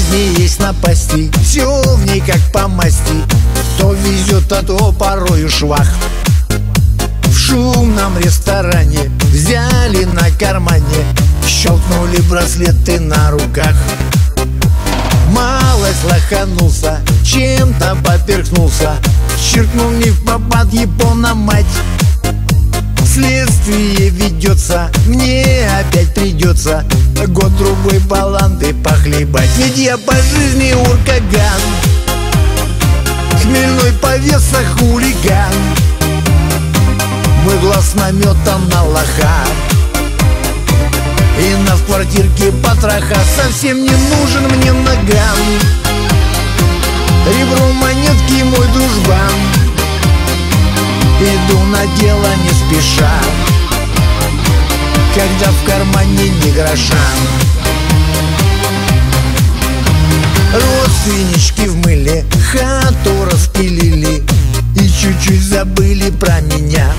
жизни есть напасти, все в ней как по масти. То везет, а то порою швах. В шумном ресторане взяли на кармане, щелкнули браслеты на руках. Малость лоханулся, чем-то поперхнулся, чиркнул не в попад япона мать. Следствие ведется, мне опять придется год-другой баланды похлебать. Ведь я по жизни уркаган, хмельной повеса хулиган. Мой глаз наметан на лоха, и на в квартирке потроха. Совсем не нужен мне наган, ребро монетки мой дружбан. Иду на дело не спеша, когда в кармане ни гроша. Родственнички в мыле хату распилили и чуть-чуть забыли про меня.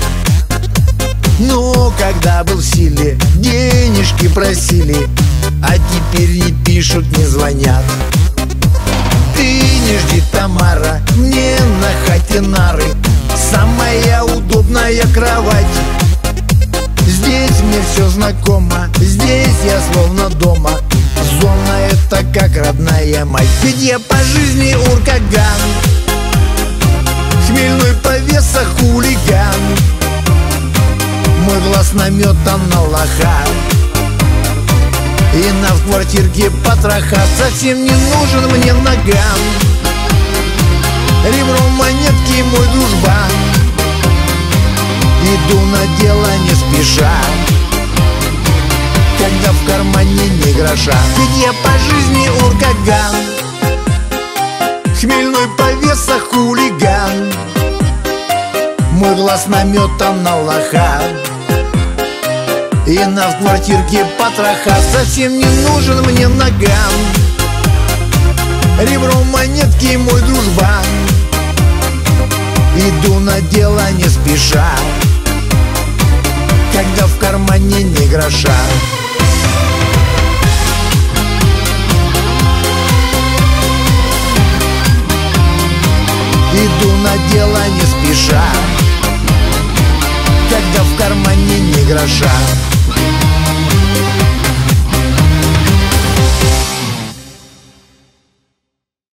Но когда был в силе, денежки просили, а теперь не пишут, не звонят. Ты не жди, Тамара, мне на хате нары, самая удобная кровать. Здесь мне все знакомо, здесь я словно дома. Зона это как родная мать. Ведь я по жизни уркаган, хмельной повеса хулиган. Мой глаз наметан на лоха, и на в квартирке потроха. Совсем не нужен мне наган, ребро монетки мой дружбан. Иду на дело не спеша, когда в кармане ни гроша. Ведь я по жизни уркаган, хмельной повеса хулиган. Мой глаз наметан на лоха, и на в квартирке потроха. Совсем не нужен мне наган, ребро монетки мой дружбан. Иду на дело не спеша, когда в кармане ни гроша. Иду на дело не спеша, когда в кармане ни гроша.